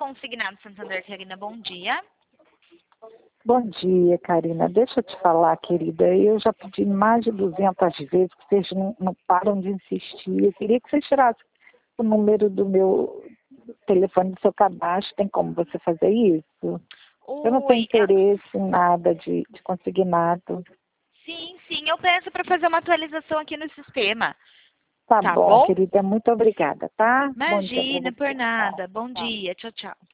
Consignado Santander, Karina, bom dia. Bom dia, Karina. Deixa eu te falar, querida. Eu já pedi mais de 200 vezes que vocês não param de insistir. Eu queria que vocês tirassem o número do meu telefone do seu cadastro. Tem como você fazer isso? Eu não tenho interesse em nada de consignado. Sim, eu peço para fazer uma atualização aqui no sistema. Tá bom, querida. Muito obrigada, tá? Imagina, por nada. Bom dia. Tchau, tchau.